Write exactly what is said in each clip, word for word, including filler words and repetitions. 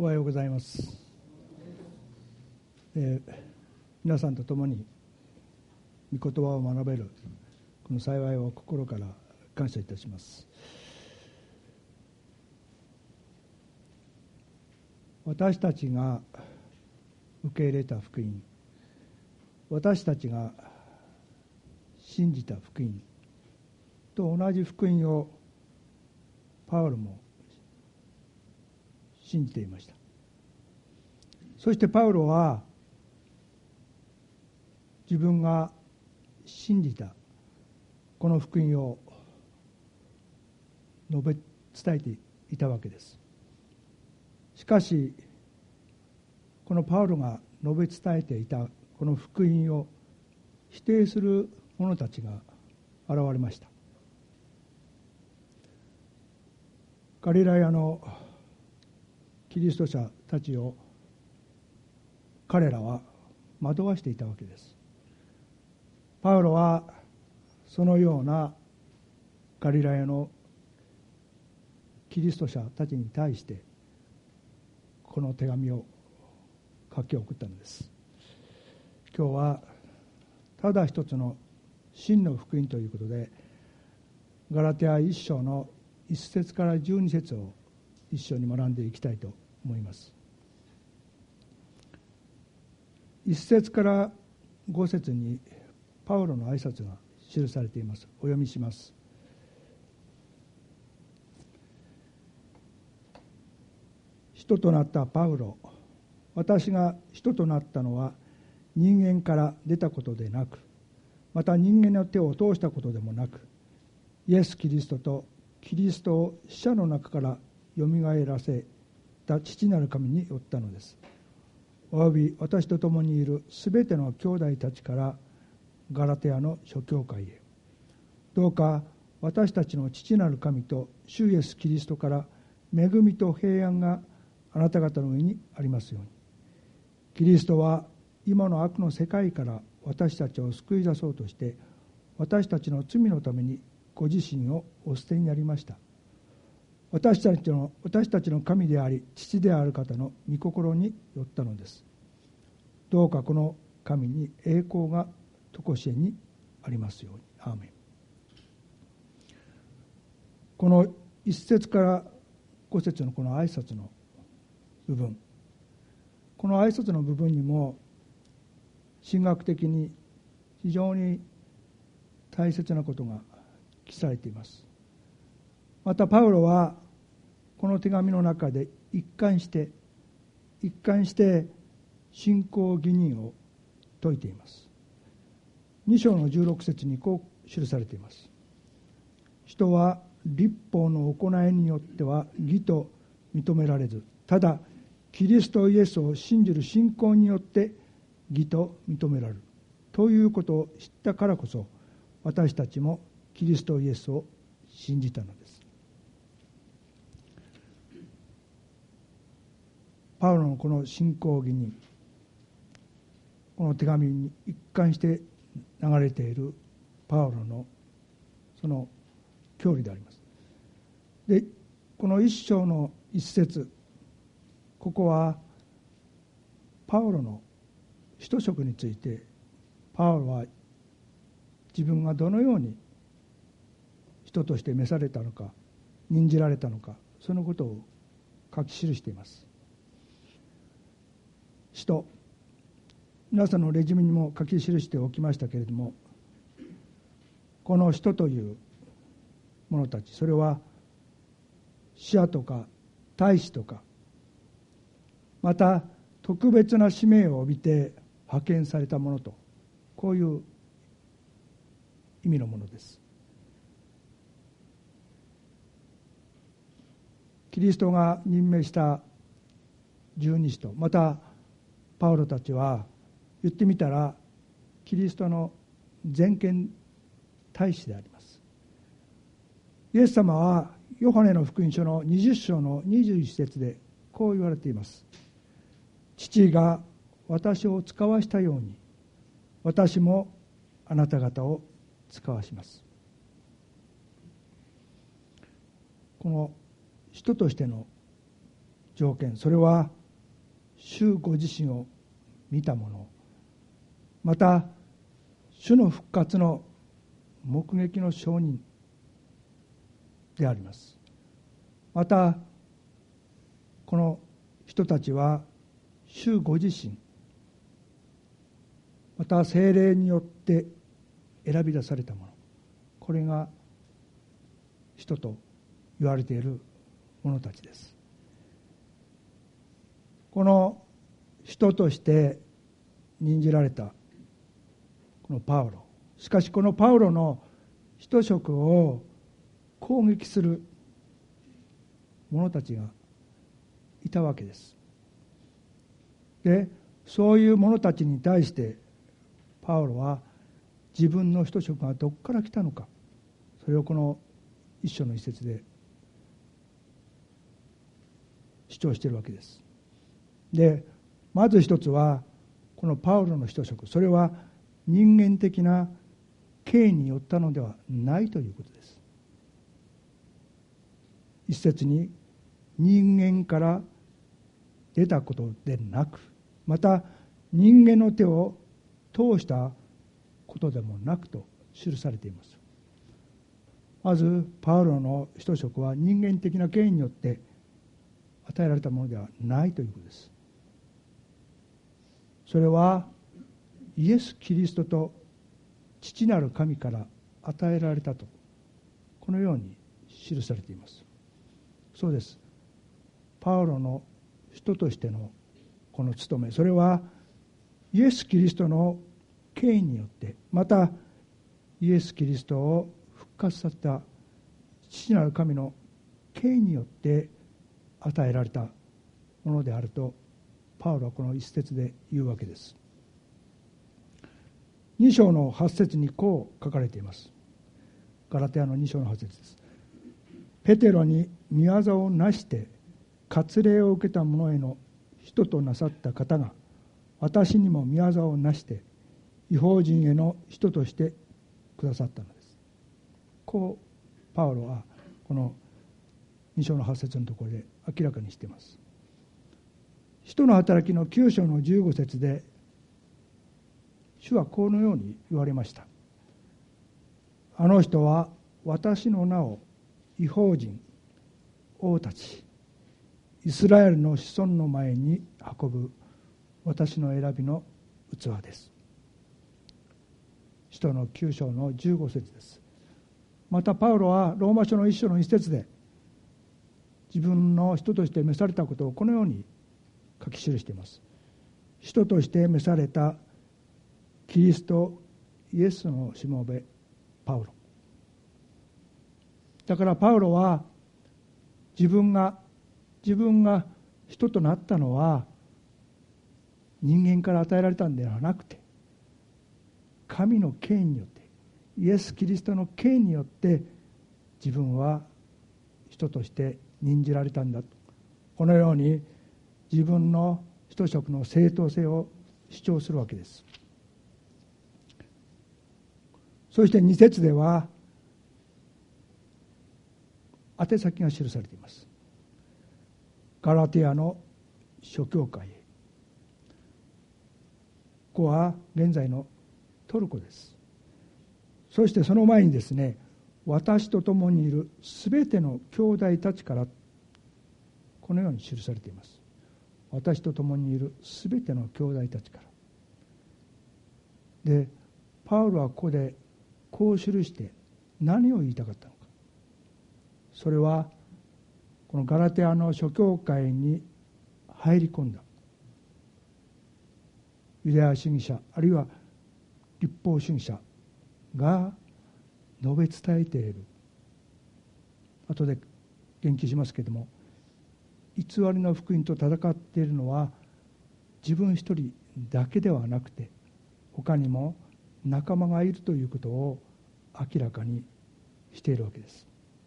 おはようございます、えー、皆さんと共に御言葉を学べるこの幸いを心から感謝いたします。私たちが受け入れた福音、私たちが信じた福音と同じ福音をパウロも信じていました。そしてパウロは自分が信じたこの福音を述べ伝えていたわけです。しかしこのパウロが述べ伝えていたこの福音を否定する者たちが現れました。ガリラヤのキリスト者たちを彼らは惑わしていたわけです。パウロはそのようなガリラヤのキリスト者たちに対してこの手紙を書き送ったのです。今日はただ一つの真の福音ということで、ガラテヤ一章の一節から十二節を一緒に学んでいきたいと思います。一節から五節にパウロの挨拶が記されています。お読みします。使徒となったパウロ、私が使徒となったのは人間から出たことでなく、また人間の手を通したことでもなく、イエス・キリストとキリストを死者の中からよみがえらせた父なる神によったのです。および私と共にいるすべての兄弟たちからガラテヤの諸教会へ、どうか私たちの父なる神と主イエス・キリストから恵みと平安があなた方の上にありますように。キリストは今の悪の世界から私たちを救い出そうとして、私たちの罪のためにご自身をお捨てになりました。私たちの私たちの神であり父である方の御心によったのです。どうかこの神に栄光が常しえにありますように。アーメン。この一節から五節のこの挨拶の部分、この挨拶の部分にも神学的に非常に大切なことが記されています。またパウロはこの手紙の中で一貫して一貫して信仰義人を説いています。に章のじゅうろく節にこう記されています。人は律法の行いによっては義と認められず、ただキリストイエスを信じる信仰によって義と認められるということを知ったからこそ、私たちもキリストイエスを信じたのです。パウロのこの信仰義人、この手紙に一貫して流れているパウロのその教理であります。で、この一章の一節、ここはパウロの使徒職について、パウロは自分がどのように人として召されたのか、任じられたのか、そのことを書き記しています。使徒、皆さんのレジュメにも書き記しておきましたけれども、この使徒という者たち、それは使者とか大使とか、また特別な使命を帯びて派遣されたものと、こういう意味のものです。キリストが任命した十二使徒、またパウロたちは言ってみたらキリストの全権大使であります。イエス様はヨハネの福音書のにじゅっ章のにじゅういち節でこう言われています。父が私を使わしたように、私もあなた方を使わします。この人としての条件、それは主ご自身を見たもの、また主の復活の目撃の証人であります。またこの人たちは主ご自身、また聖霊によって選び出されたもの、これが人と言われている者たちです。この人として任じられたこのパウロ、しかしこのパウロの使徒職を攻撃する者たちがいたわけです。で、そういう者たちに対してパウロは自分の使徒職がどこから来たのか、それをこの一章の一節で主張しているわけです。で、まず一つはこのパウロの使徒職、それは人間的な権威によったのではないということです。一節に人間から出たことでなく、また人間の手を通したことでもなくと記されています。まずパウロの使徒職は人間的な権威によって与えられたものではないということです。それはイエス・キリストと父なる神から与えられたと、このように記されています。そうです。パウロの人としてのこの務め、それはイエス・キリストの権威によって、またイエス・キリストを復活させた父なる神の権威によって与えられたものであるとパウロはこの一節で言うわけです。に章のはち節にこう書かれています。ガラテヤのに章のはち節です。ペテロに御業をなして割礼を受けた者への使徒となさった方が、私にも御業をなして異邦人への使徒としてくださったのです。こうパウロはこのに章のはち節のところで明らかにしています。使徒の働きのきゅう章のじゅうご節で主はこのように言われました。あの人は私の名を異邦人、王たち、イスラエルの子孫の前に運ぶ私の選びの器です。使徒のきゅう章のじゅうご節です。またパウロはローマ書のいち章のいち節で自分の人として召されたことをこのように書き記しています。人として召されたキリストイエスのしもべパウロ。だからパウロは自分が自分が人となったのは人間から与えられたんではなくて、神の権威によって、イエス・キリストの権威によって自分は人として任じられたんだと、このように自分の使徒職の正当性を主張するわけです。そしてに節では宛先が記されています。ガラテヤの諸教会へ。ここは現在のトルコです。そしてその前にですね、私と共にいるすべての兄弟たちからこのように記されています。私と共にいるすべての兄弟たちから。で、パウロはここでこう記して何を言いたかったのか。それはこのガラテヤの諸教会に入り込んだユダヤ主義者あるいは律法主義者が述べ伝えている、後で言及しますけれども、偽りの福音と戦っているのは自分一人だけではなくて他にも仲間がいるということを明らかにしているわけです。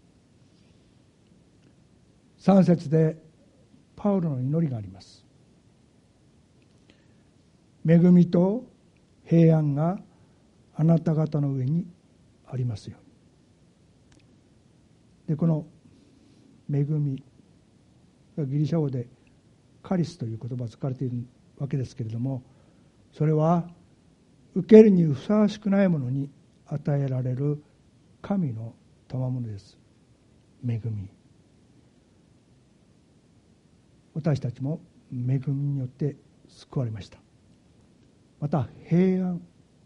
さん節でパウロの祈りがあります。恵みと平安があなた方の上にありますように。で、この恵みがギリシャ語でカリスという言葉が使われているわけですけれども、それは受けるにふさわしくないものに与えられる神の賜物です。恵み。私たちも恵みによって救われました。また平安。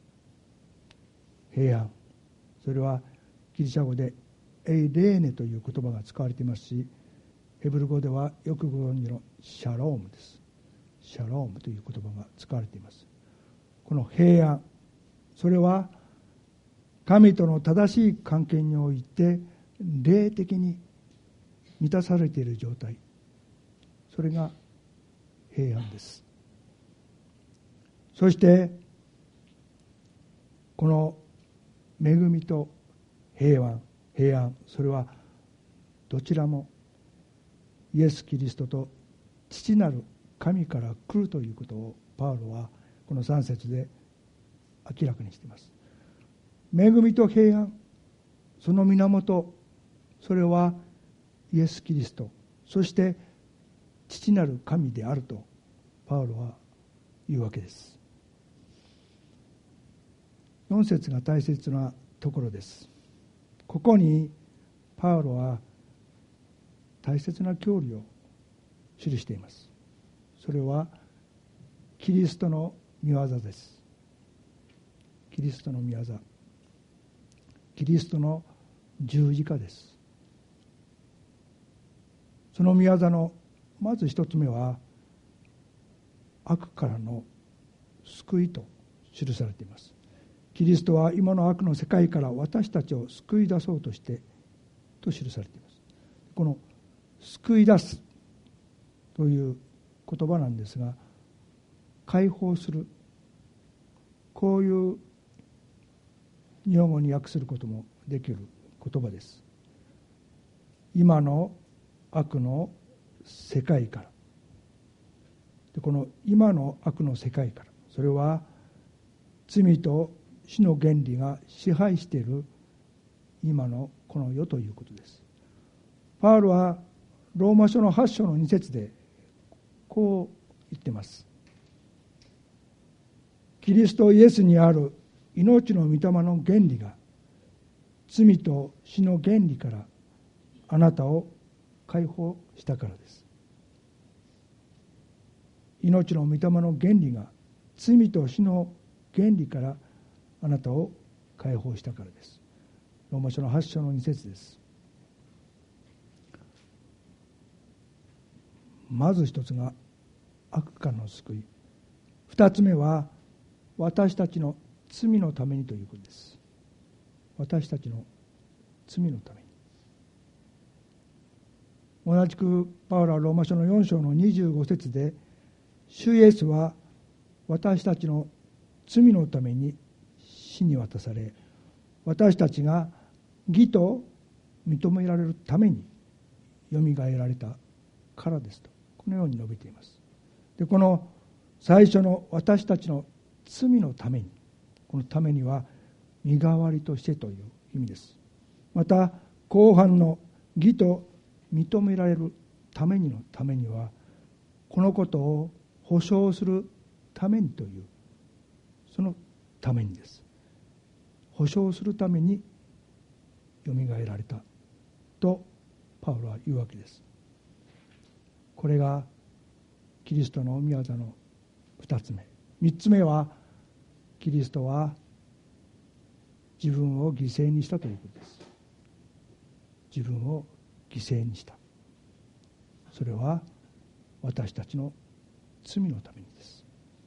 平安。それはギリシャ語でエイレーネという言葉が使われていますし、ヘブル語ではよくご存知のシャロームです。シャロームという言葉が使われています。この平安、それは神との正しい関係において霊的に満たされている状態、それが平安です。そしてこの恵みと平安、平安、それはどちらもイエス・キリストと父なる神から来るということをパウロはこのさん節で明らかにしています。恵みと平安、その源、それはイエス・キリスト、そして父なる神であるとパウロは言うわけです。よん節が大切なところです。ここにパウロは大切な教理を記しています。それはキリストの御業です。キリストの御業、キリストの十字架です。その御業のまず一つ目は悪からの救いと記されています。キリストは今の悪の世界から私たちを救い出そうとしてと記されています。この救い出すという言葉なんですが、解放する、こういう日本語に訳することもできる言葉です。今の悪の世界から、でこの今の悪の世界から、それは罪と死の原理が支配している今のこの世ということです。パウロはローマ書のはち章のに節でこう言っています。キリストイエスにある命の御霊の原理が罪と死の原理からあなたを解放したからです。命の御霊の原理が罪と死の原理からあなたを解放したからです。ローマ書のはち章のに節です。まず一つが悪からの救い、二つ目は私たちの罪のためにということです。私たちの罪のために。同じくパウロはローマ書のよん章のにじゅうご節で、主イエスは私たちの罪のために死に渡され、私たちが義と認められるためによみがえられたからですと、このように述べています。でこの最初の私たちの罪のために、このためには身代わりとしてという意味です。また後半の義と認められるためにのためには、このことを保証するためにという、そのためにです。保証するためによみがえられたとパウロは言うわけです。これがキリストの御業の二つ目。三つ目は、キリストは自分を犠牲にしたということです。自分を犠牲にした。それは私たちの罪のためにです。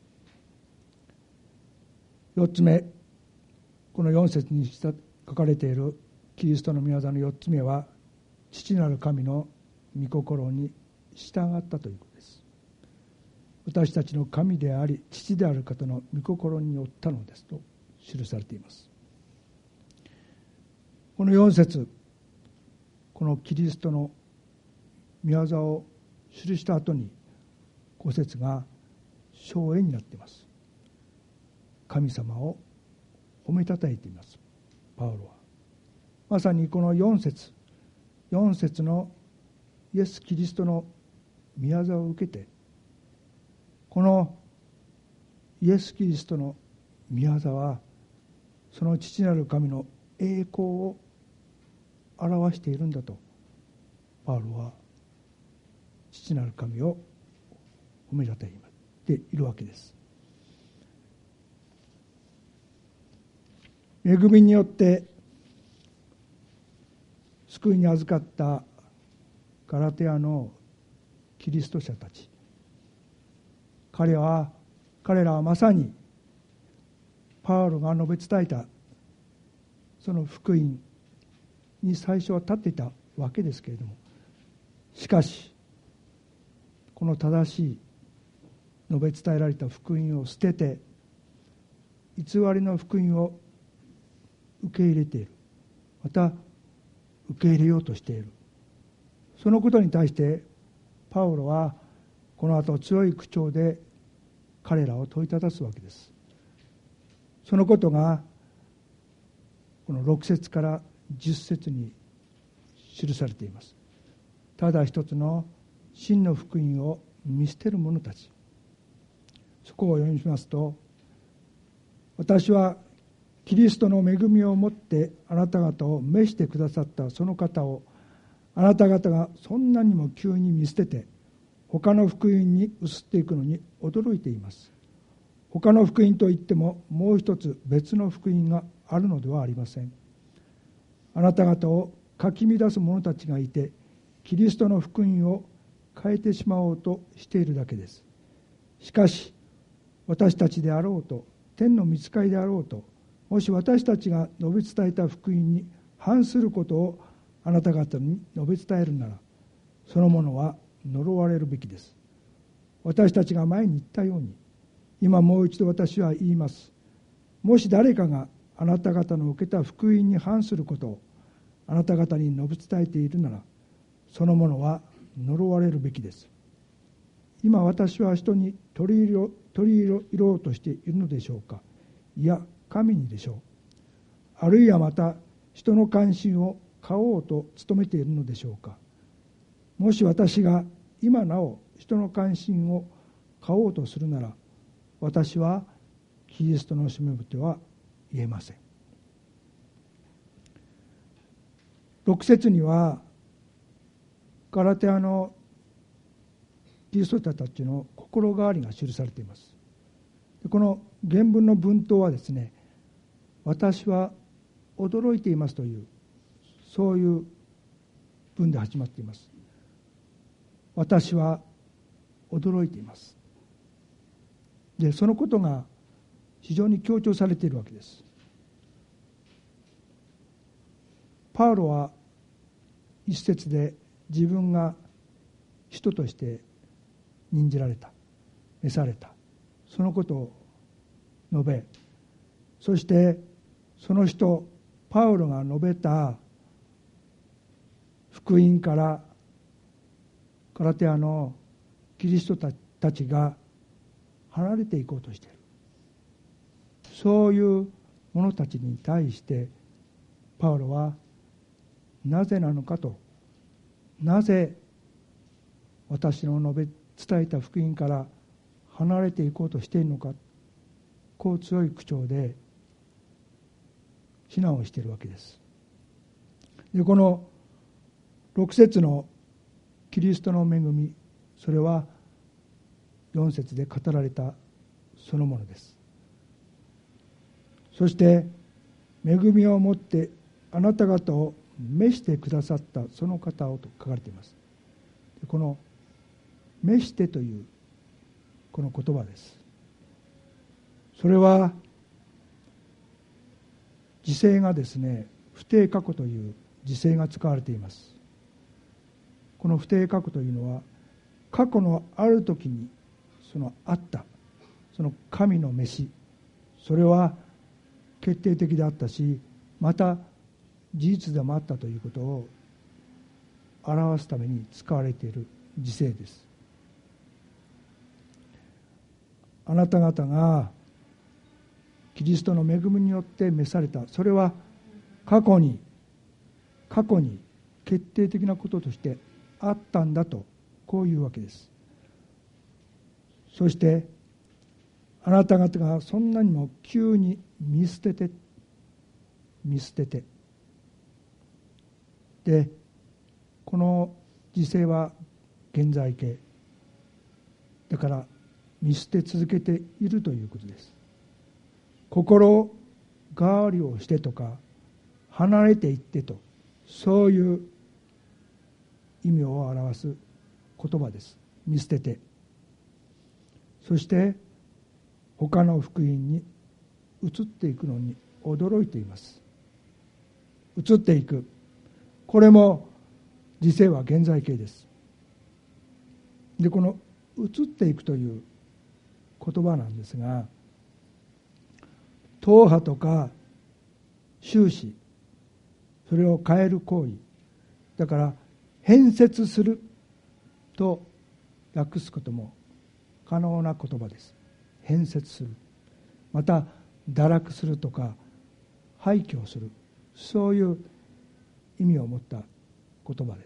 四つ目、この四節に書かれているキリストの御業の四つ目は、父なる神の御心に従ったということです。私たちの神であり父である方の御心によったのですと記されています。このよん節、このキリストの御業を記した後にご節が称詠になっています。神様を褒めたたえています、パウロは。まさにこのよん節、よん節のイエス・キリストの御業を受けて、 このイエス・キリストの御業はその父なる神の栄光を表しているんだとパウロは父なる神を褒めたたえているわけです。恵みによって救いに預かったガラテヤのキリスト者たち、彼は彼らはまさにパウロが述べ伝えたその福音に最初は立っていたわけですけれども、しかしこの正しい述べ伝えられた福音を捨てて偽りの福音を受け入れている、また受け入れようとしている、そのことに対してパウロはこの後強い口調で彼らを問いただすわけです。そのことがこのろく節からじゅっ節に記されています。ただ一つの真の福音を見捨てる者たち、そこを読みますと、私はキリストの恵みをもってあなた方を召してくださったその方をあなた方がそんなにも急に見捨てて他の福音に移っていくのに驚いています。他の福音といってももう一つ別の福音があるのではありません。あなた方をかき乱す者たちがいてキリストの福音を変えてしまおうとしているだけです。しかし私たちであろうと天の御使いであろうと、もし私たちが述べ伝えた福音に反することをあなた方に述べ伝えるなら、その者は呪われるべきです。私たちが前に言ったように、今もう一度私は言います。もし誰かがあなた方の受けた福音に反することをあなた方に述べ伝えているなら、その者は呪われるべきです。今私は人に取り入れ取り入れようとしているのでしょうか。いや神にでしょう。あるいはまた人の関心を買おうと努めているのでしょうか。もし私が今なお人の関心を買おうとするなら、私はキリストのしもべとは言えません。ろく節にはガラテヤのキリスト者たちの心変わりが記されています。この原文の文頭はですね、私は驚いていますというそういう文で始まっています。私は驚いています。で、そのことが非常に強調されているわけです。パウロは一節で自分が人として任じられた、召された、そのことを述べ、そしてその人パウロが述べた福音からガラテヤのキリストたちが離れていこうとしている、そういう者たちに対してパウロはなぜなのかと、なぜ私の述べ伝えた福音から離れていこうとしているのか、こう強い口調で非難をしているわけです。で、このろく節のキリストの恵み、それはよん節で語られたそのものです。そして恵みをもってあなた方を召してくださったその方をと書かれています。この召してというこの言葉です。それは時制がですね、不定過去という時制が使われています。この不定過去というのは過去のある時にそのあったその神の召し、それは決定的であったし、また事実でもあったということを表すために使われている時制です。あなた方がキリストの恵みによって召された、それは過去に過去に決定的なこととしてあったんだと、こういうわけです。 そしてあなた方がそんなにも急に見捨てて見捨ててで、この時世は現在形だから見捨て続けているということです。心変わりをしてとか離れていってと、そういう意味を表す言葉です。見捨てて、そして他の福音に移っていくのに驚いています。移っていく、これも時世は現在形です。で、この移っていくという言葉なんですが、党派とか収支、それを変える行為だから変節すると訳すことも可能な言葉です。変節する、また堕落するとか廃墟をする、そういう意味を持った言葉です。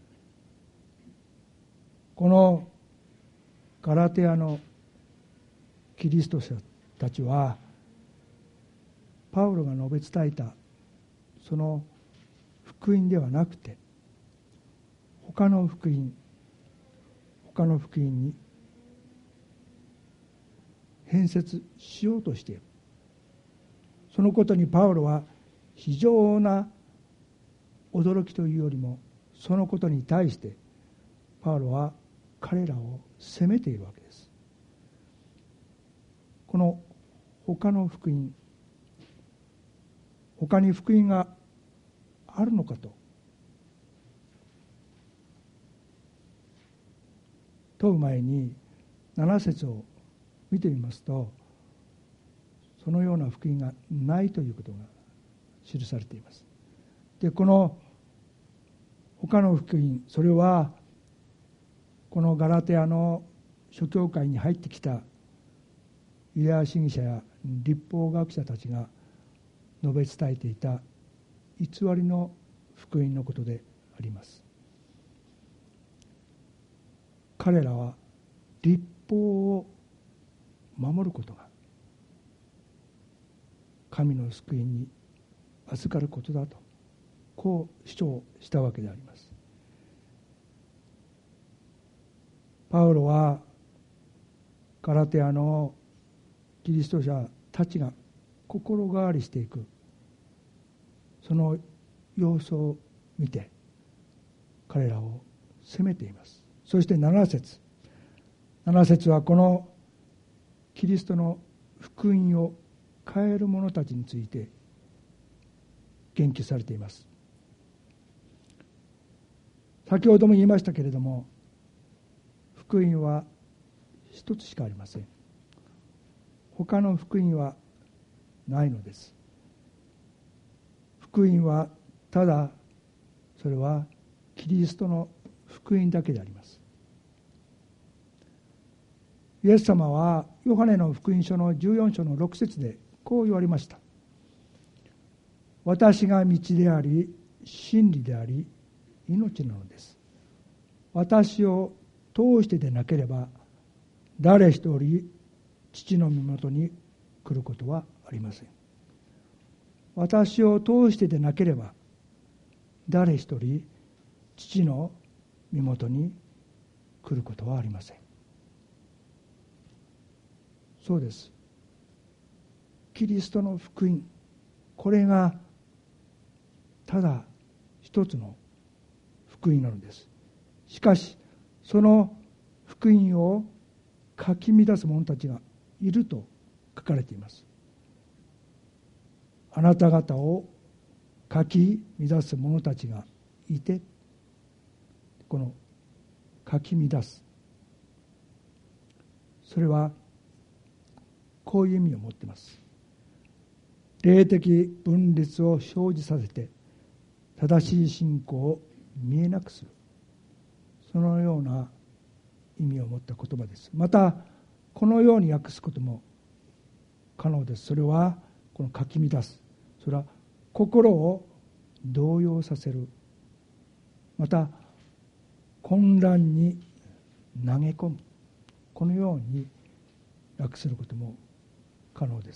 このガラテヤのキリスト者たちはパウロが述べ伝えたその福音ではなくて、他の福音他の福音に変節しようとしている。そのことにパウロは非常な驚きというよりも、そのことに対してパウロは彼らを責めているわけです。この他の福音、他に福音があるのかと問う前になな節を見てみますと、そのような福音がないということが記されています。で、この他の福音、それはこのガラテヤの諸教会に入ってきたユダヤ主義者や律法学者たちが述べ伝えていた偽りの福音のことであります。彼らは律法を守ることが神の救いに預かることだと、こう主張したわけであります。パウロはガラテヤのキリスト者たちが心変わりしていくその様子を見て彼らを責めています。そしてなな節、なな節はこのキリストの福音を変える者たちについて言及されています。先ほども言いましたけれども、福音は一つしかありません。他の福音はないのです。福音はただ、それはキリストの福音だけであります。イエス様はヨハネの福音書のじゅうよん章のろく節でこう言われました。私が道であり真理であり命なのです。私を通してでなければ誰一人父の身元に来ることはありません。私を通してでなければ誰一人父の身元に来ることはありません。そうです。キリストの福音、これがただ一つの福音なのです。しかしその福音をかき乱す者たちがいると書かれています。あなた方をかき乱す者たちがいて、このかき乱す、それはこういう意味を持っています。霊的分裂を生じさせて正しい信仰を見えなくする、そのような意味を持った言葉です。またこのように訳すことも可能です。それはこのかき乱す、それは心を動揺させる、また混乱に投げ込む、 このように訳することも可能です。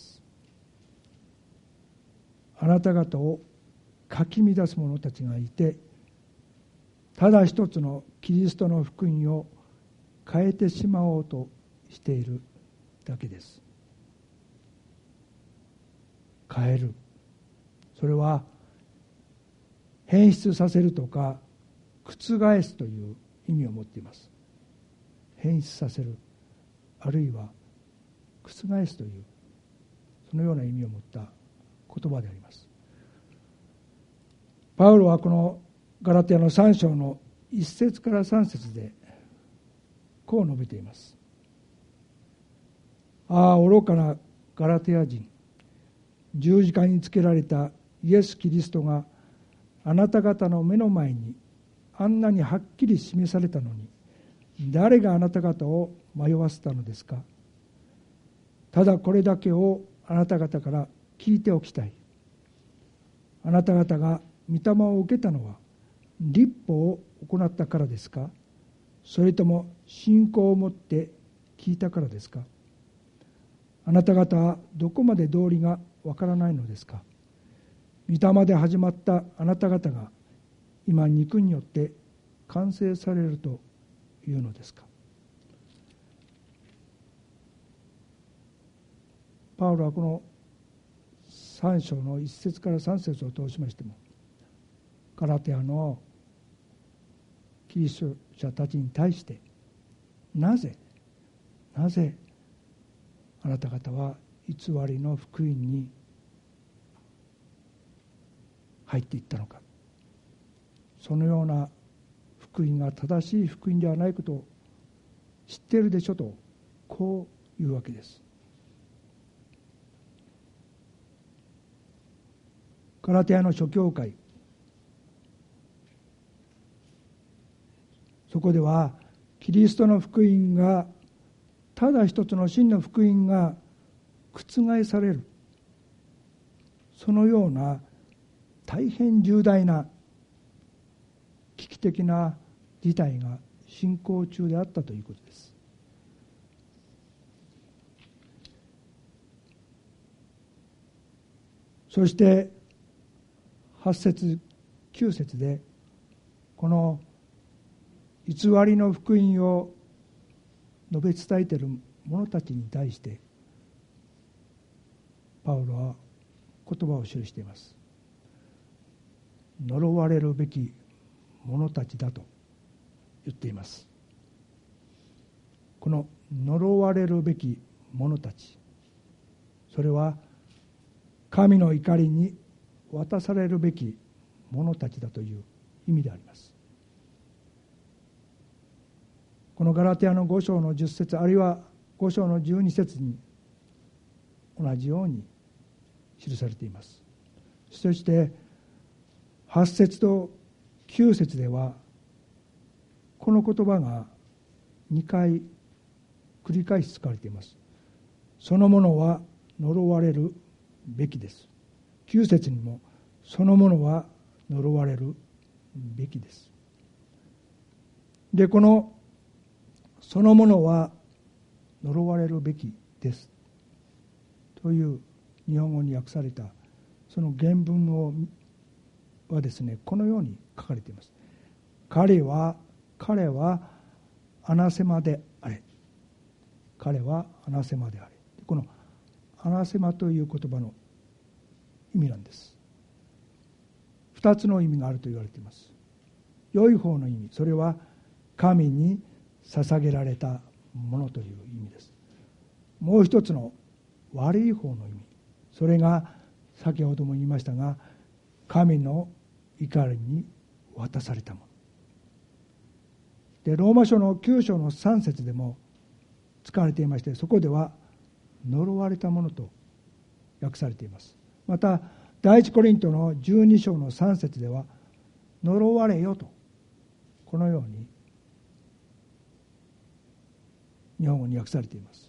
あなた方をかき乱す者たちがいて、ただ一つのキリストの福音を変えてしまおうとしているだけです。変える、それは変質させるとか覆すという意味を持っています。変質させる、あるいは覆すという、そのような意味を持った言葉であります。パウロはこのガラテヤのさん章のいっ節からさん節でこう述べています。ああ、愚かなガラテヤ人、十字架につけられたイエス・キリストがあなた方の目の前にあんなにはっきり示されたのに、誰があなた方を迷わせたのですか。ただこれだけをあなた方から聞いておきたい。あなた方が御霊を受けたのは律法を行ったからですか、それとも信仰を持って聞いたからですか。あなた方はどこまで道理がわからないのですか。御霊で始まったあなた方が今肉によって完成されるというのですか。パウロはこのさん章のいっ節からさん節を通しましても、ガラテヤのキリスト者たちに対して、なぜなぜあなた方は偽りの福音に入っていったのか、そのような福音が正しい福音ではないことを知っているでしょと、こういうわけです。ガラテヤの諸教会、そこではキリストの福音が、ただ一つの真の福音が覆される、そのような大変重大な危機的な事態が進行中であったということです。そしてはち節きゅう節で、この偽りの福音を述べ伝えている者たちに対してパウロは言葉を記しています。呪われるべき者たちだと言っています。この呪われるべき者たち、それは神の怒りに渡されるべき者たちだという意味であります。このガラテヤのご章のじゅっ節、あるいはご章のじゅうに節に同じように記されています。そしてはち節ときゅう節ではこの言葉がにかい繰り返し使われています。そのものは呪われるべきです。きゅう節にもそのものは呪われるべきです。で、このそのものは呪われるべきですという日本語に訳されたその原文をはですね、このように書かれています。彼は彼はアナセマであれ。彼はアナセマであれ。このアナセマという言葉の意味なんです。二つの意味があると言われています。良い方の意味、それは神に捧げられたものという意味です。もう一つの悪い方の意味、それが先ほども言いましたが、神の怒りに渡されたもので、ローマ書のきゅう章のさん節でも使われていまして、そこでは呪われたものと訳されています。また第一コリントのじゅうに章のさん節では呪われよと、このように日本語に訳されています。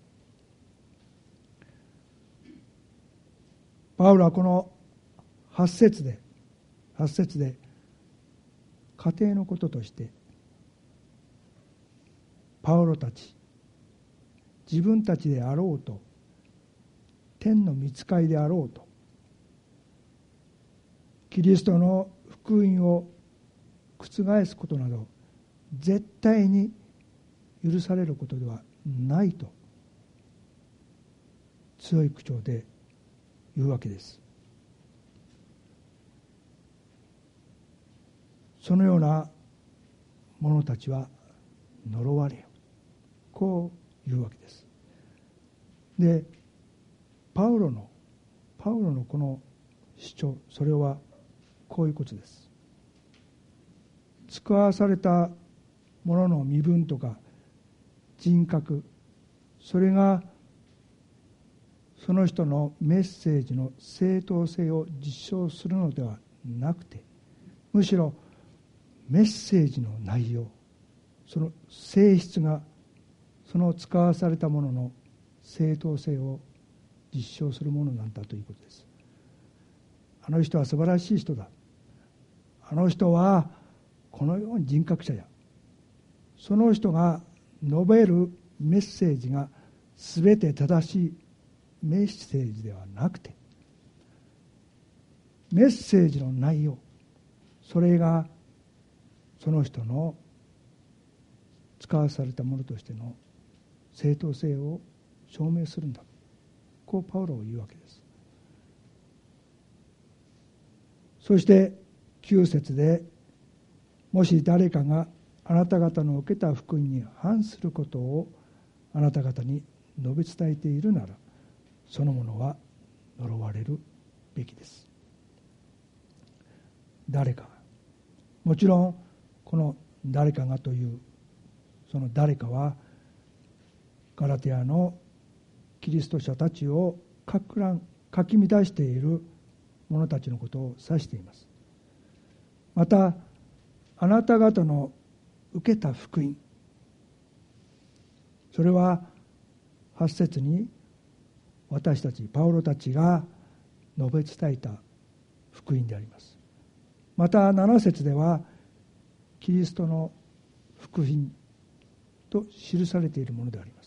パウロはこのはち節ではち節で家庭のこととしてパウロたち自分たちであろうと、天の御使いであろうと、キリストの福音を覆すことなど絶対に許されることではないと強い口調で言うわけです。そのような者たちは呪われよ、こう言うわけです。で、パウロのパウロのこの主張、それはこういうことです。使わされた者の身分とか人格、それがその人のメッセージの正当性を実証するのではなくて、むしろメッセージの内容、その性質がその使わされたものの正当性を実証するものなんだということです。あの人は素晴らしい人だ、あの人はこのように人格者や、その人が述べるメッセージが全て正しいメッセージではなくて、メッセージの内容、それがその人の使わされたものとしての正当性を証明するんだ、こうパウロは言うわけです。そしてきゅう節で、もし誰かがあなた方の受けた福音に反することをあなた方に述べ伝えているなら、その者は呪われるべきです。誰かが、もちろんこの誰かがというその誰かはガラテヤのキリスト者たちをかく乱かき乱している者たちのことを指しています。またあなた方の受けた福音、それははち節に私たちパウロたちが述べ伝えた福音であります。またなな節ではキリストの福音と記されているものであります。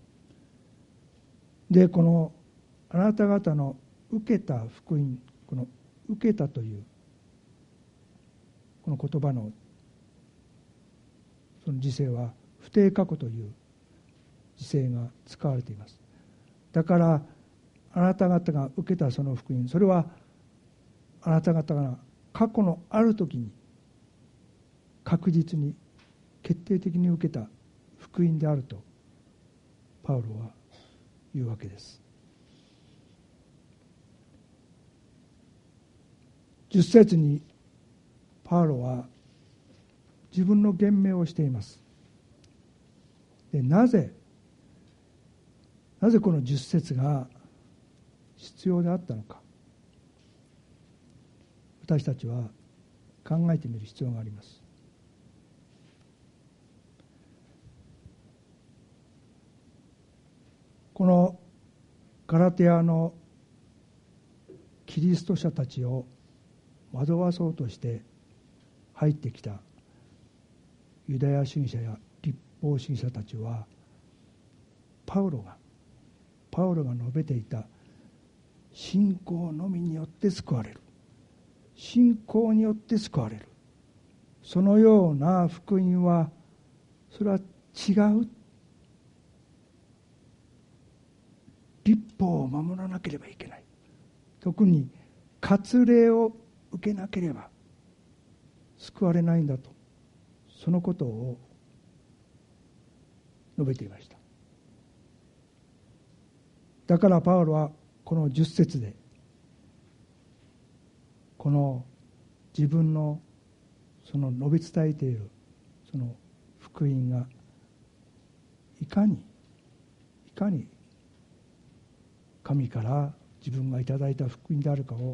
で、このあなた方の受けた福音、この受けたというこの言葉のその時世は不定過去という時世が使われています。だからあなた方が受けたその福音、それはあなた方が過去のある時に確実に決定的に受けた福音であるとパウロは言うわけです。十節にパウロは自分の言明をしています。で、なぜなぜこの十節が必要であったのか、私たちは考えてみる必要があります。このガラテヤのキリスト者たちを惑わそうとして入ってきたユダヤ主義者や立法主義者たちは、パウロがパウロが述べていた信仰のみによって救われる、信仰によって救われる、そのような福音はそれは違う、律法を守らなければいけない、特に割礼を受けなければ救われないんだと、そのことを述べていました。だからパウロはこの十節でこの自分のその述べ伝えているその福音がいかにいかに神から自分がいただいた福音であるかを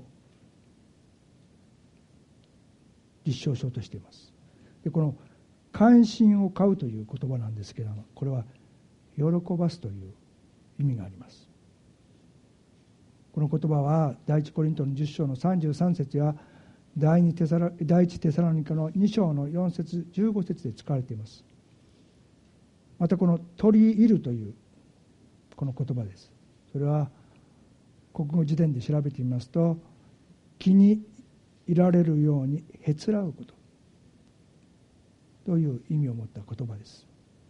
実証しようとしています。で、この関心を買うという言葉なんですけれども、これは喜ばすという意味があります。この言葉は第一コリントのじゅっ章のさんじゅうさん節や第二テサロ第一テサロニカのに章のよん節じゅうご節で使われています。またこの取り入るというこの言葉です。それは国語辞典で調べてみますと、気にいられるようにへつらうことという意味を持った言葉です。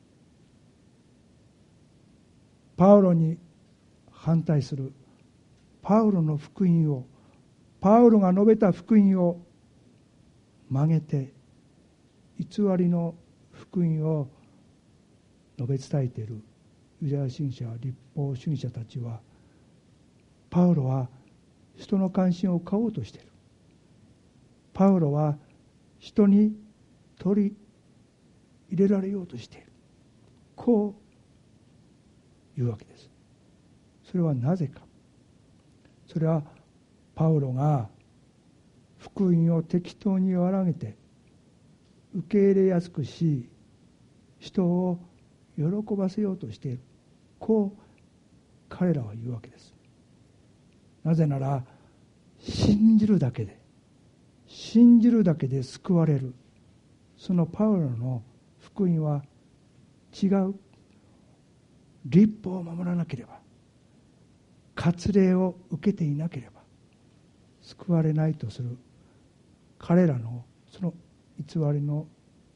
パウロに反対するパウロの福音を、パウロが述べた福音を曲げて偽りの福音を述べ伝えているユダヤ主義者、立法主義者たちは、パウロは人の関心を買おうとしている、パウロは人に取り入れられようとしている、こういうわけです。それはなぜか。それはパウロが福音を適当に和らげて受け入れやすくし、人を喜ばせようとしている、こう彼らは言うわけです。なぜなら、信じるだけで信じるだけで救われる、そのパウロの福音は違う。律法を守らなければ、割礼を受けていなければ救われないとする彼らのその偽りの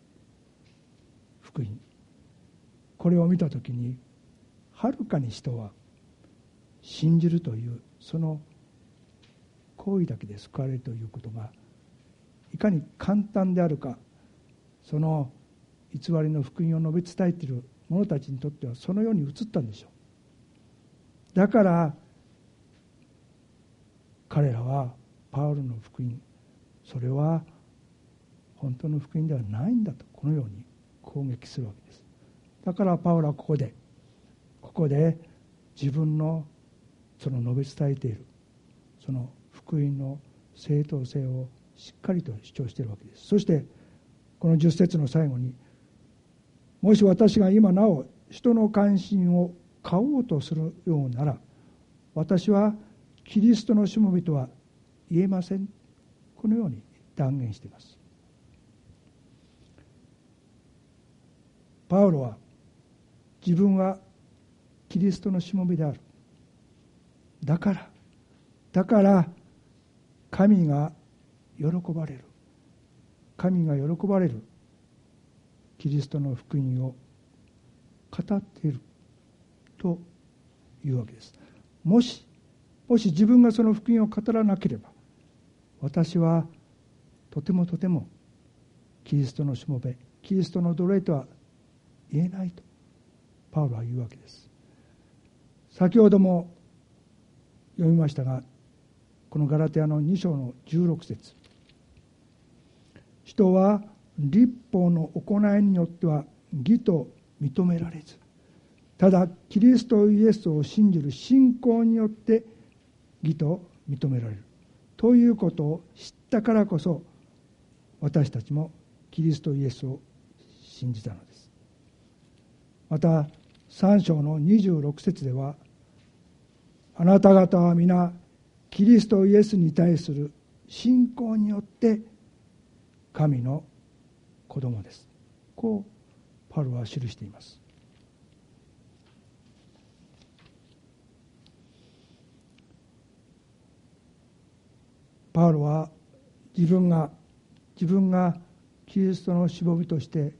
福音、これを見たときに、はるかに人は信じるというその行為だけで救われるということがいかに簡単であるか、その偽りの福音を述べ伝えている者たちにとってはそのように映ったんでしょう。だから彼らはパウロの福音、それは本当の福音ではないんだと、このように攻撃するわけです。だからパウロはここでここで自分のその述べ伝えているその福音の正当性をしっかりと主張しているわけです。そしてこのじゅっ節の最後に、もし私が今なお人の関心を買おうとするようなら、私はキリストのしもべとは言えません、このように断言しています。パウロは自分はキリストのしもべである、だからだから神が喜ばれる、神が喜ばれるキリストの福音を語っているというわけです。もしもし自分がその福音を語らなければ、私はとてもとてもキリストのしもべ、キリストの奴隷とは言えないとパウロは言うわけです。先ほども読みましたが、このガラテヤのに章のじゅうろく節、人は律法の行いによっては義と認められず、ただキリストイエスを信じる信仰によって義と認められるということを知ったからこそ、私たちもキリストイエスを信じたのです。またさん章のにじゅうろく節では、あなた方は皆キリストイエスに対する信仰によって神の子供です、こうパウロは記しています。パウロは自分が自分がキリストのしもべとして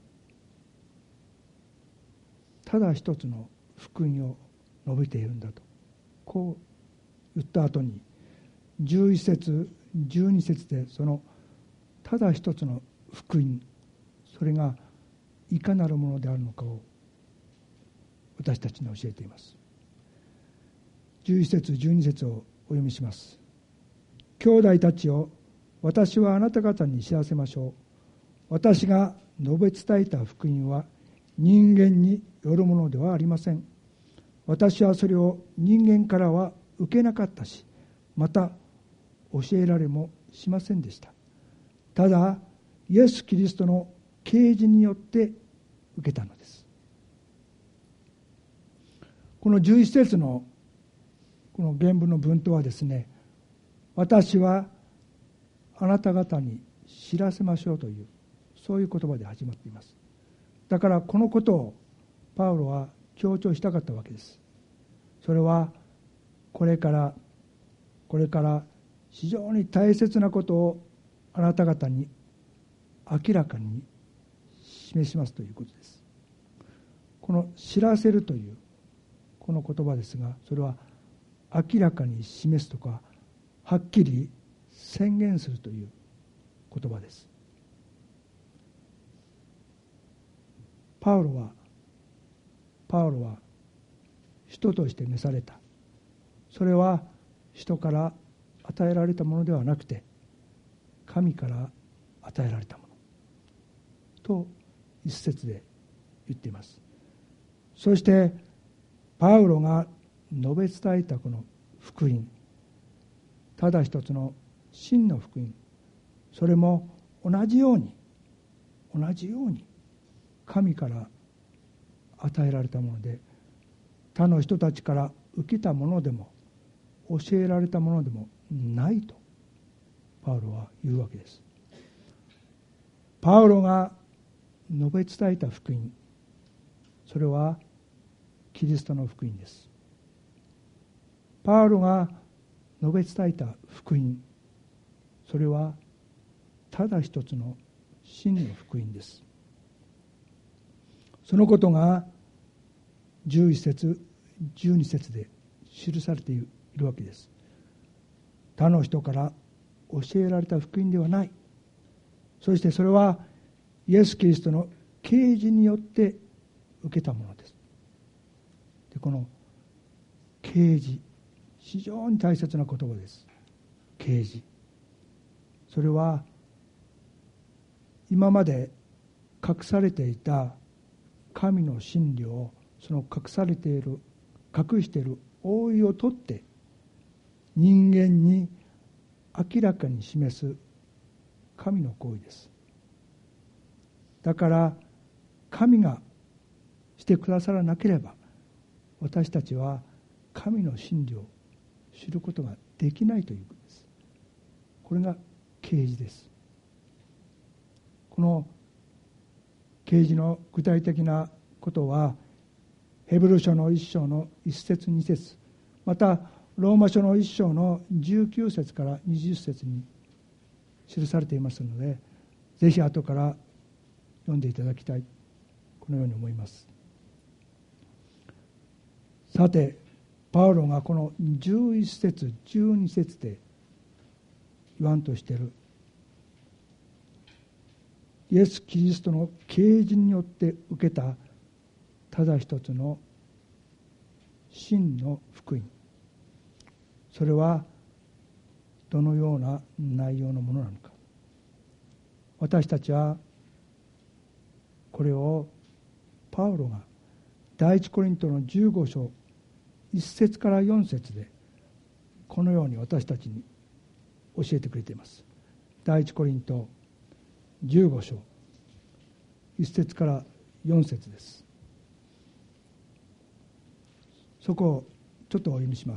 ただ一つの福音を述べているんだと、こう言った後にじゅういち節じゅうに節で、そのただ一つの福音、それがいかなるものであるのかを私たちに教えています。じゅういち節じゅうに節をお読みします。兄弟たちを、私はあなた方に知らせましょう。私が述べ伝えた福音は人間によるものではありません。私はそれを人間からは受けなかったし、また教えられもしませんでした。ただイエス・キリストの啓示によって受けたのです。このじゅういち節のこの原文の文頭はですね、私はあなた方に知らせましょうという、そういう言葉で始まっています。だからこのことをパウロは強調したかったわけです。 それはこれからこれから非常に大切なことをあなた方に明らかに示しますということです。この知らせるというこの言葉ですが、それは明らかに示すとかはっきり宣言するという言葉です。パウロはパウロは人として召された。それは人から与えられたものではなくて神から与えられたものと一節で言っています。そしてパウロが述べ伝えたこの福音、ただ一つの真の福音、それも同じように同じように神から与えられたもので、他の人たちから受けたものでも教えられたものでもないとパウロは言うわけです。パウロが述べ伝えた福音、それはキリストの福音です。パウロが述べ伝えた福音、それはただ一つの真の福音です。そのことがじゅういち節じゅうに節で記されているわけです。他の人から教えられた福音ではない。そしてそれはイエス・キリストの啓示によって受けたものです。で、この啓示、非常に大切な言葉です。啓示、それは今まで隠されていた神の真理を、その隠されている隠している覆いを取って人間に明らかに示す神の行為です。だから神がしてくださらなければ私たちは神の真理を知ることができないということです。これが啓示です。この啓示の具体的なことはヘブル書の一章の一節二節、またローマ書の一章のじゅうきゅう節からにじゅう節に記されていますので、ぜひ後から読んでいただきたい、このように思います。さてパウロがこのじゅういち節じゅうに節で言わんとしているイエス・キリストの啓示によって受けたただ一つの真の福音、それはどのような内容のものなのか。私たちはこれをパウロが第一コリントのじゅうご章いち節からよん節でこのように私たちに教えてくれています。第一コリントじゅうご章いち節からよん節です。そこをちょっとお読みします。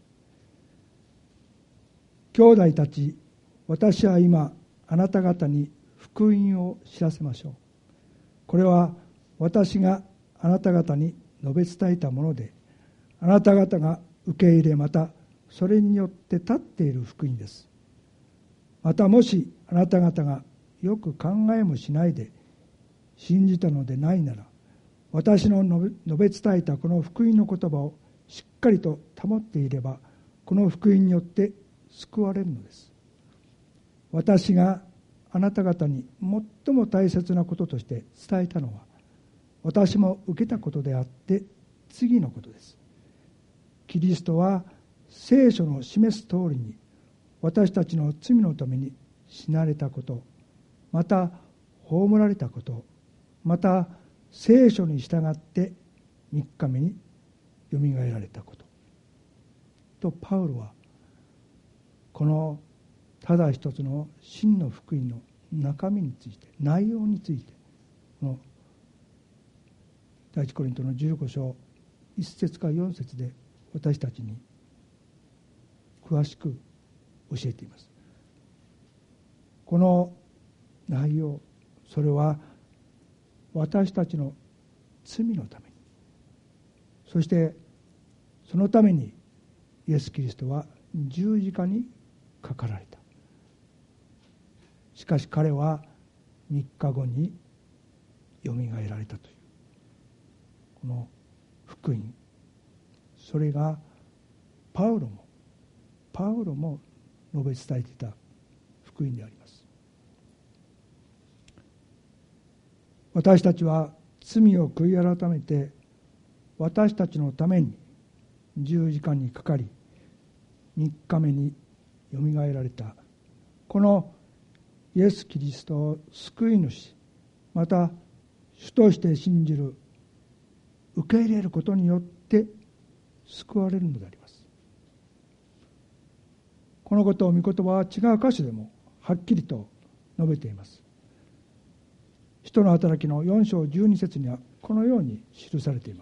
兄弟たち、私は今あなた方に福音を知らせましょう。これは私があなた方に述べ伝えたもので、あなた方が受け入れ、またそれによって立っている福音です。またもしあなた方がよく考えもしないで信じたのでないなら、私の述べ伝えたこの福音の言葉をしっかりと保っていれば、この福音によって救われるのです。私があなた方に最も大切なこととして伝えたのは、私も受けたことであって次のことです。キリストは聖書の示す通りに私たちの罪のために死なれたこと、また葬られたこと、また聖書に従ってみっかめによみがえられたことと、パウロはこのただ一つの真の福音の中身について、内容について、この第一コリントのじゅうご章いち節からよん節で私たちに詳しく教えています。この内容、それは私たちの罪のために、そしてそのためにイエス・キリストは十字架にかかられた。しかし彼はみっかごによみがえられたというこの福音、それがパウロもパウロも述べ伝えていた福音であります。私たちは罪を悔い改めて私たちのために十字架にかかりみっかめによみがえられたこのイエス・キリストを救い主、また主として信じる、受け入れることによって救われるのであります。このことを御言葉は違う箇所でもはっきりと述べています。使徒の働きのよん章じゅうに節にはこのように記されています。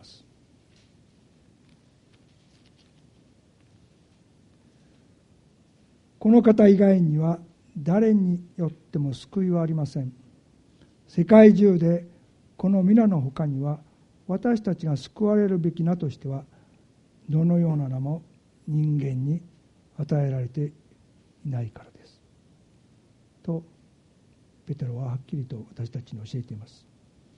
この方以外には誰によっても救いはありません。世界中でこの皆のほかには私たちが救われるべき名としてはどのような名も人間に与えられていないからですとペテロははっきりと私たちに教えています。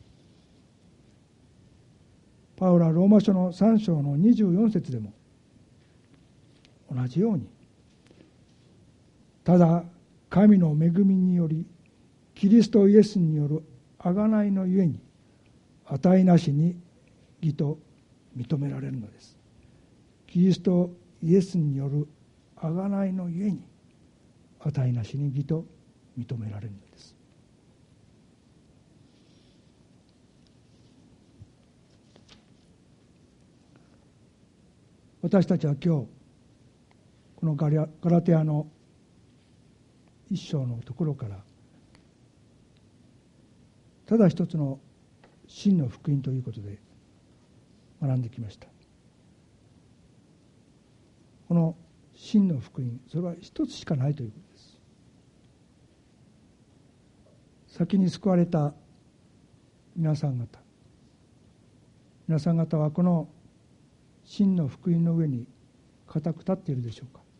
パウロはローマ書のさん章のにじゅうよん節でも同じように、ただ神の恵みによりキリストイエスによる贖いのゆえに値なしに義と認められるのです。キリストイエスによる贖いのゆえに値なしに義と認められるのです。私たちは今日このガラテヤの一章のところからただ一つの真の福音ということで学んできました。この真の福音、それは一つしかないということです。先に救われた皆さん方皆さん方はこの真の福音の上に固く立っているでしょうか。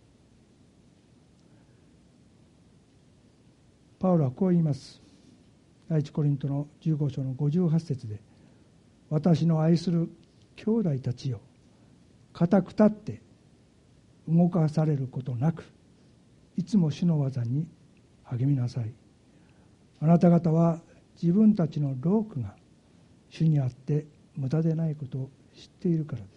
パウロはこう言います。第一コリントのじゅうご章のごじゅうはち節で、私の愛する兄弟たちよ、固く立って動かされることなくいつも主の技に励みなさい。あなた方は自分たちの労苦が主にあって無駄でないことを知っているからです。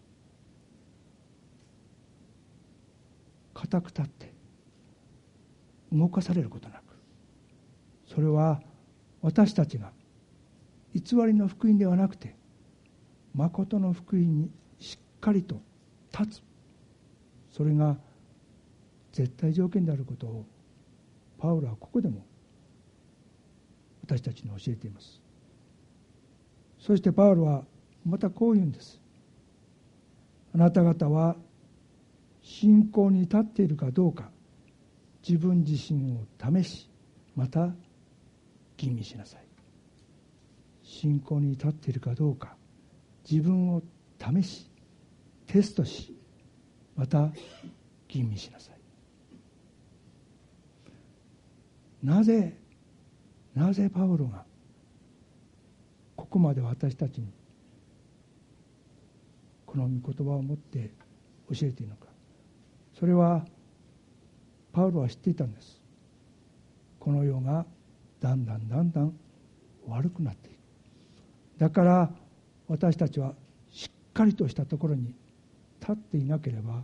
固く立って動かされることなく、それは私たちが偽りの福音ではなくて誠の福音にしっかりと立つ、それが絶対条件であることをパウロはここでも私たちに教えています。そしてパウロはまたこう言うんです。あなた方は信仰に立っているかどうか自分自身を試し、また吟味しなさい。信仰に立っているかどうか自分を試しテストし、また吟味しなさい。なぜなぜパウロがここまで私たちにこの御言葉を持って教えているのか。それはパウロは知っていたんです。この世がだんだんだんだん悪くなっていく。だから私たちはしっかりとしたところに立っていなければ、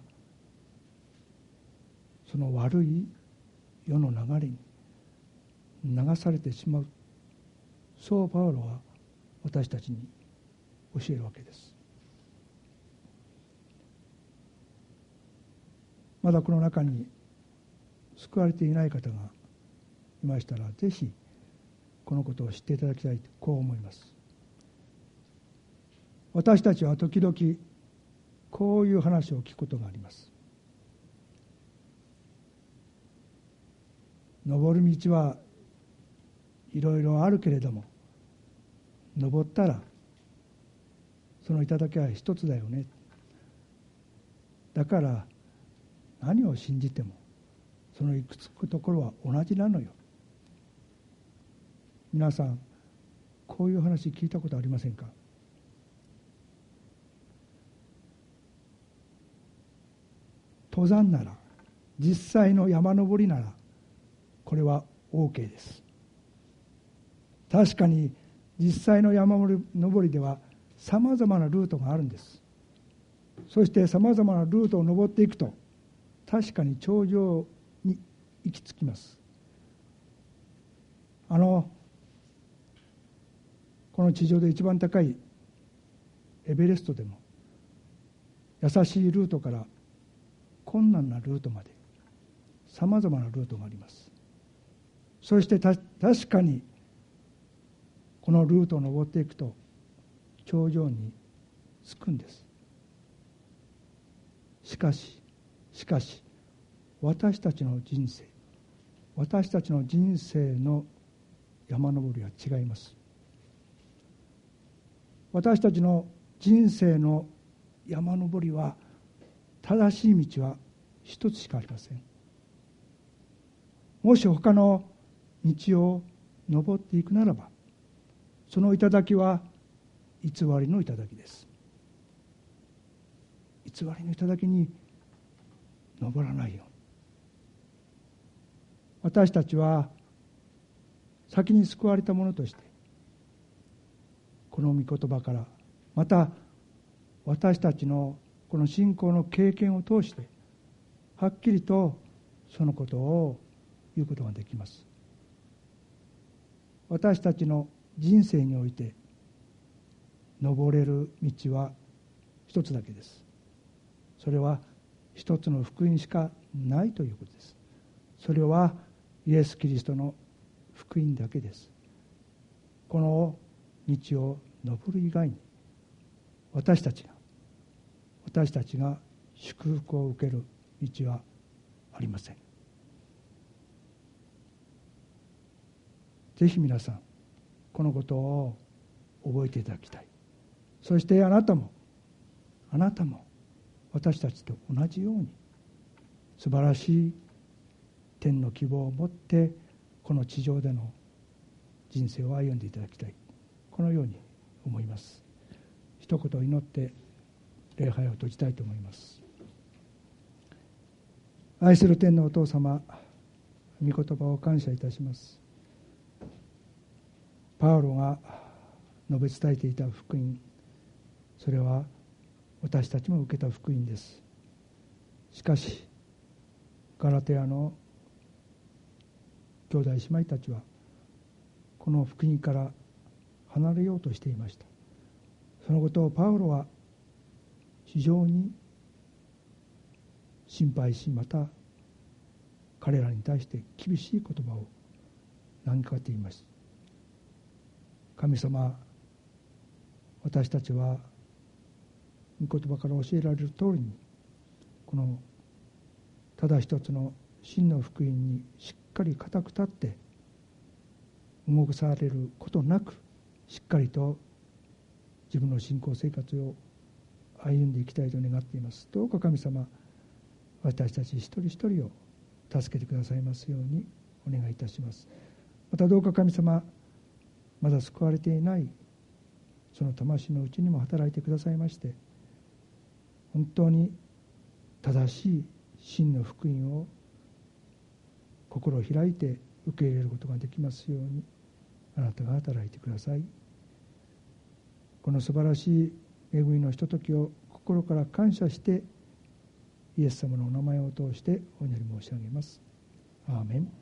その悪い世の流れに流されてしまう。そうパウロは私たちに教えるわけです。まだこの中に救われていない方がいましたら、ぜひこのことを知っていただきたいとこう思います。私たちは時々こういう話を聞くことがあります。登る道はいろいろあるけれども、登ったらその頂は一つだよね。 だから何を信じてもその行き着くところは同じなのよ。皆さんこういう話聞いたことありませんか？登山なら、実際の山登りならこれは オーケー です。確かに実際の山登りではさまざまなルートがあるんです。そしてさまざまなルートを登っていくと確かに頂上に行き着きます。あのこの地上で一番高いエベレストでも優しいルートから困難なルートまでさまざまなルートがあります。そしてた確かにこのルートを登っていくと頂上に着くんです。しかししかし私たちの人生私たちの人生の山登りは違います。私たちの人生の山登りは正しい道は一つしかありません。もし他の道を登っていくならばその頂は偽りの頂です。偽りの頂に登らないように私たちは先に救われたものとしてこの御言葉からまた私たちのこの信仰の経験を通してはっきりとそのことを言うことができます。私たちの人生において登れる道は一つだけです。それは一つの福音しかないということです。それはイエス・キリストの福音だけです。この道を登る以外に私たちが私たちが祝福を受ける道はありません。ぜひ皆さんこのことを覚えていただきたい。そしてあなたもあなたも私たちと同じように素晴らしい天の希望を持ってこの地上での人生を歩んでいただきたい、このように思います。一言祈って礼拝を閉じたいと思います。愛する天のお父様、御言葉を感謝いたします。パウロが述べ伝えていた福音、それは私たちも受けた福音です。しかしガラテヤの兄弟姉妹たちはこの福音から離れようとしていました。そのことをパウロは非常に心配し、また彼らに対して厳しい言葉を投げかけています。神様、私たちは御言葉から教えられる通りにこのただ一つの真の福音にしっかり固く立って動かされることなくしっかりと自分の信仰生活を歩んでいきたいと願っています。どうか神様、私たち一人一人を助けてくださいますようにお願いいたします。またどうか神様、まだ救われていないその魂のうちにも働いてくださいまして、本当に正しい真の福音を心を開いて受け入れることができますようにあなたが働いてください。この素晴らしい恵みのひとときを心から感謝してイエス様のお名前を通してお祈り申し上げます。アーメン。